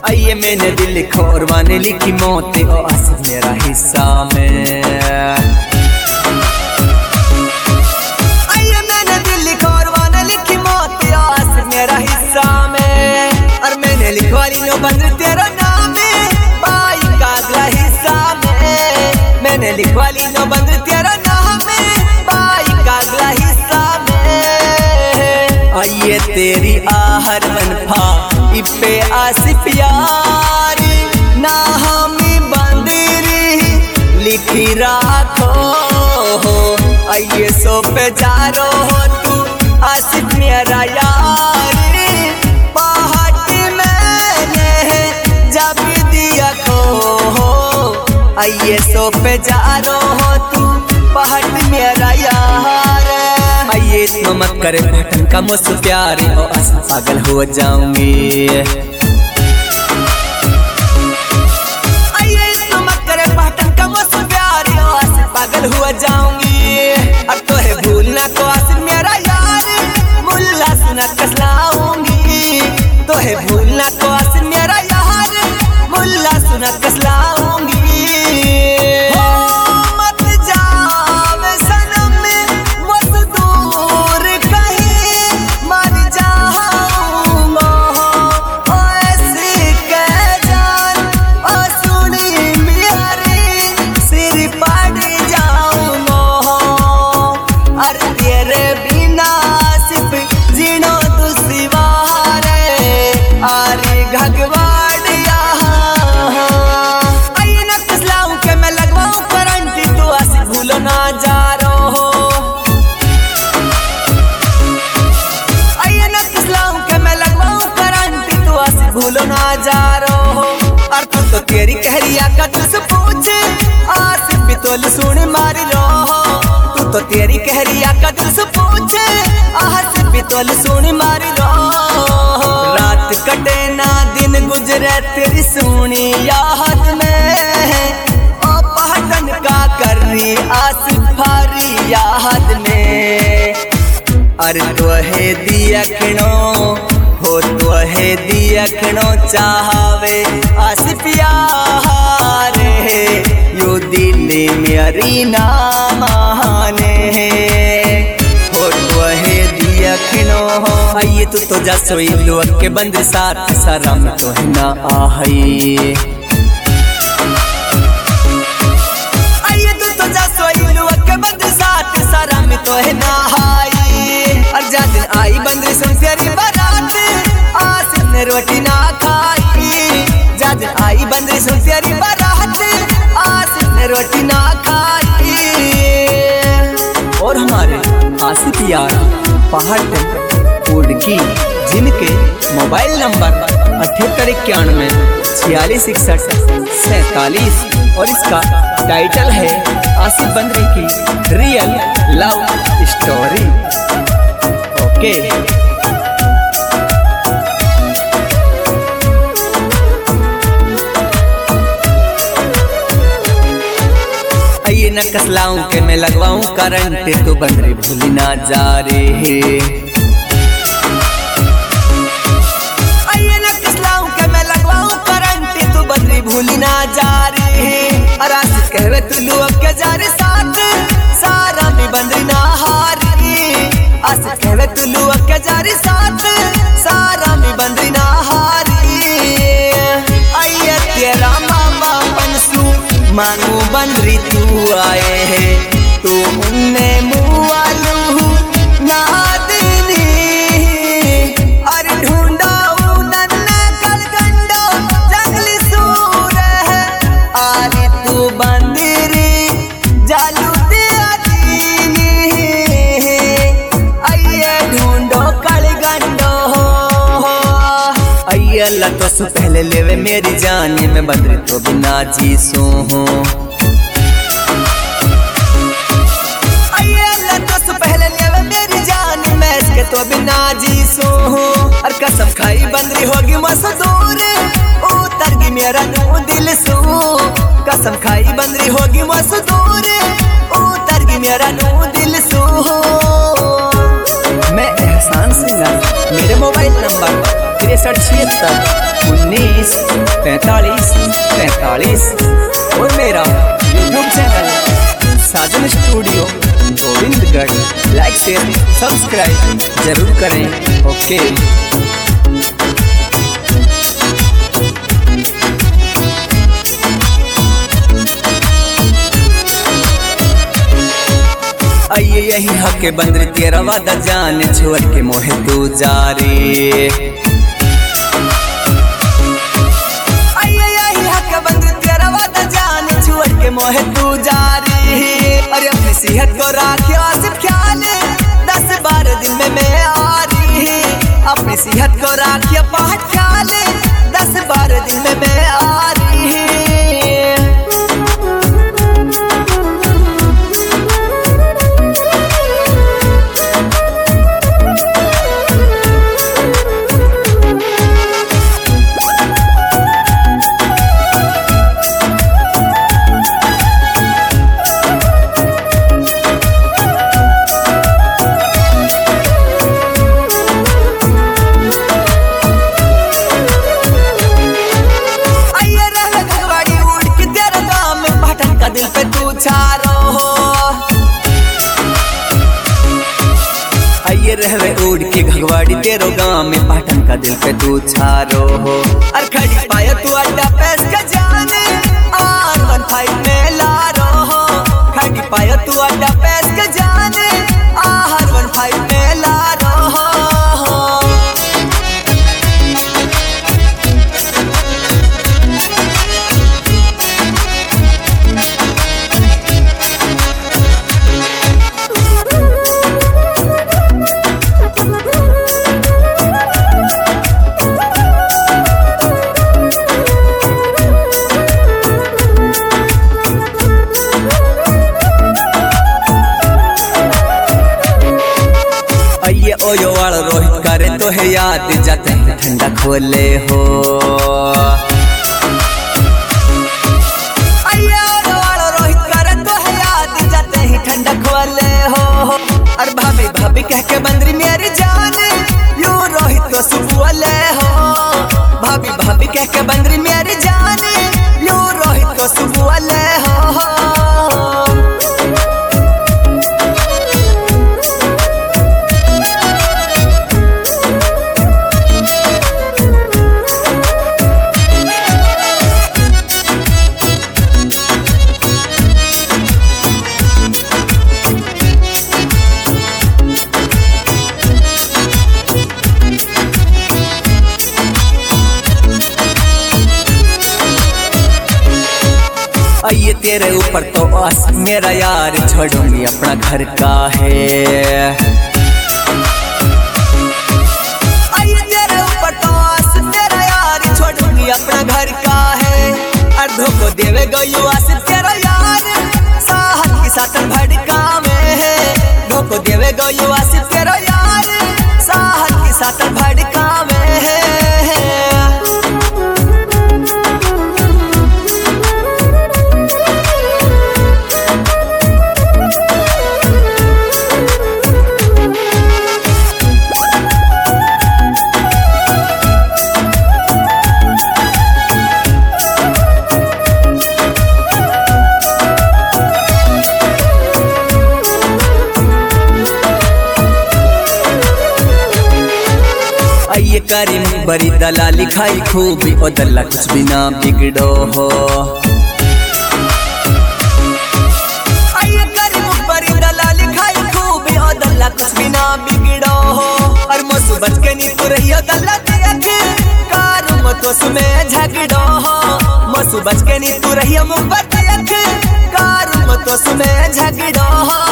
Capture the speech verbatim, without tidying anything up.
आइए मैंने दिल लिखा और वाने लिखी मौत और आसिफ मेरा हिस्सा में। आइए मैंने दिल लिखा और वाने लिखी मौत और आसिफ मेरा हिस्सा में। और मैंने लिखवा ली लो बंद तेरा नाम है भाई का अगला हिस्सा में। मैंने लिखवा ली लो बंद तेरा नाम है भाई का अगला हिस्सा में। आइए तेरी आहर बनफा इपे आसिफ यारी ना हमी बंदरी लिखी राखो। आइए सो पे जा रो हो तू आसिफ मेरा यारी पहाड़ी मैंने जब दिया खो। आइए सो पे जा रो हो तू पहाड़ी मेरा यार। आइए इतना मत करे बटन का मुझसे प्यार और आसिफ पागल हो जाऊंगी। आइए इतना मत करे बटन का मुझसे प्यार और आसिफ पागल हो जाऊंगी। अब तो है भूलना को आसिफ मेरा यार मुल्ला सुना कसलाऊंगी। तो है भूलना को आसिफ मेरा यार मुल्ला सुना कसलाऊंगी। भूलो ना जा रो हो और तू तो तेरी कहरिया का तुझसे पूछे आसिफ भी तोल सुन मारी रो हो। तू तो तेरी कहरिया का तुझसे पूछे आसिफ भी तोल सुन मारी रो। रात कटे ना दिन गुजरे तेरी सुनी याद में ओ पहाड़न का कर रही आसिफ भारी याद में। अरे तो है दिया किनो हो तो है दिया खनो चाहवे आसिफ यार यो दिल मेरी ना माने हो तो है दिया खनो। आइए तू तो जा सोई लोग के बंद साथ सारा में तो है ना आई। आइए तू तो जा सोई लोग के बंद साथ सारा में तो है ना आई। और जा दिन आई बंद सुन तेरी बारात आसिफ ने रोटी ना खाई। जा दिन आई बंदरी सुन तेरी बारात आसिफ ने रोटी ना खाई। और हमारे आसिफ यार पहाड़ उड़की जिनके मोबाइल नंबर अठहत्तर इक्यानवे छियालीस इकसठ सैतालीस और इसका टाइटल है आसिफ बंदरी की रियल लव स्टोरी। ओके आइए न कसलाऊं के मैं लगवाऊं करंट तो बंदरी भूली ना जा रे। आइए न कसलाऊं के मैं लगवाऊं करंट तो बंदरी भूली ना जा रे। और आसिफ कहवे तू लोग के जा रे साथ सारा में बंदरी ना हारी। आसिफ कहवे तू लोग के जा रे साथ सारा में बंदरी ना हारी। आइए तेरा मामा बनसू मांगू बंदरी तू आए है तो उनने मुआलू ना देनी। अरे ढूंढा नन्ना कलगंडो जंगली सूर है आरी तू बंदरी जालू दिया दीनी। आइए ढूंढो कलगंडो आइए अल्लाह तो सु पहले लेवे मेरी जान में बंदरी तो बिना जी सो हूँ। तो बिना जी सो और कसम खाई बंदरी होगी मसदूर उतर गई मेरा नू दिल सो। कसम खाई बंदरी होगी मसदूर उतर गई मेरा नू दिल सो। मैं एहसान सिंगर मेरे मोबाइल नंबर तिरसठ छिहत्तर उन्नीस पैंतालीस पैंतालीस और मेरा YouTube channel Sajan studio Govindgarh. Like share subscribe जरूर करें। ओके आइए यही हक बंदर तेरा वादा जान छोड़ के मोहे तू जा रे। आइए यही हक बंदर तेरा वादा जान छोड़ के मोहे तू जा रे। अरे अपनी सेहत को राखियो सिर्फ ख्याल, दस बारह दिन में मैं आ रही। अपनी सेहत को राखियो बहुत ख्याल, दस बारह दिन में मैं आ रही। आइए रहवे उड़ के घगवाड़ी तेरो गाँव में पाटन का दिल पे तू छारो हो। और खड़ी पाया तू अड्डा पैस का जाने आर वन फाइव में लारो हो। खड़ी पाया तू अड्डा पैस का जाने आर वन फाइव में लारो हो। आइए ओयो वाला रोहित करे तो है याद जाते हैं ठंडा खोले हो। आइए ओयो वाला रोहित करे तो है याद जाते हैं ठंडा खोले हो। और भाभी भाभी कह के बंदरी मेरी जान यूं रोहित तो सुबुले हो। भाभी भाभी कह के बंदरी मेरी जान यूं रोहित तो सुबुले हो। आइए तेरे ऊपर तो आस मेरा यार छोड़ूंगी अपना घर का है। आइए तेरे ऊपर तो आस मेरा यार छोड़ूंगी अपना घर का है। अर्धों को देवे गयो आस तेरा यार साहत की सातन भड़का में है। धोखो देवे गयो आस तेरा यार साहत की सातन भड़का में है। आइए करीम बड़ी दलाली खाई खूबी ओ दल्ला कुछ भी ना बिगड़ो हो। आइए करीम बड़ी दलाली खाई खूबी ओ दल्ला कुछ भी ना बिगड़ो हो। और मोसू बच के नी तू रहियो दल्ला देख कार मतो सुमे झगड़ो हो। मोसू बच के नी तू रहियो मुख पर देख कार मतो सुमे झगड़ो हो।